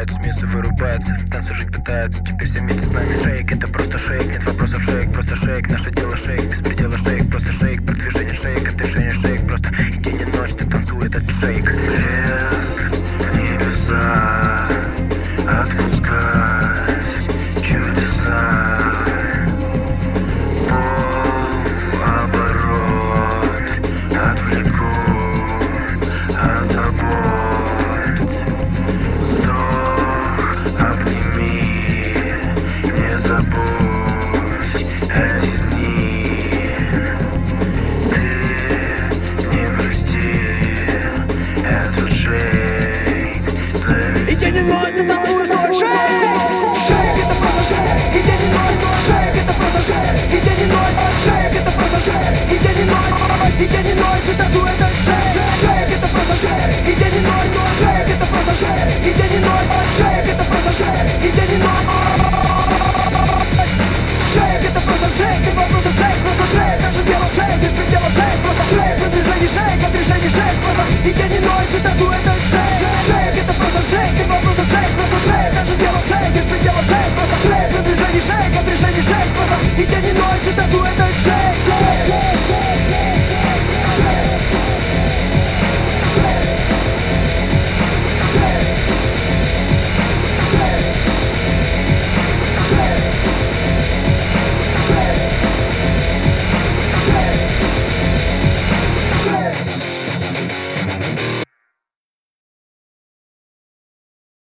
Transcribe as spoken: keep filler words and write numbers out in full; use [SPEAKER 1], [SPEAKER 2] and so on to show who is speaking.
[SPEAKER 1] вырубают, смеются, вырубаются, в танце жить пытаются, теперь все вместе с нами. Шейк, это просто шейк, нет вопросов, шейк, просто шейк. Наше дело шейк, без предела шейк, просто шейк. Продвижение шейк, от движения шейк, просто и день и ночь ты танцуй этот шейк.
[SPEAKER 2] Лес в небеса, отпускать чудеса.
[SPEAKER 3] И день и ночь ты танцуешь свой шейк. Шейк это просто шейк. И день и ночь. Шейк это просто шейк. И день и ночь. Шейк это просто шейк. И день и ночь. И день и ночь ты танцуешь этот шейк. Шейк это просто шейк. И день и ночь. Шейк это просто шейк. И день и ночь. Шейк это просто шейк. И день и ночь. Шейк это просто шейк. Ты вопросов шейк. Просто шейк. Наше дело шейк. Без предела шейк. Просто шейк. От движений шейк. От движений шейк. Просто и день и ночь ты танцуешь этот шейк.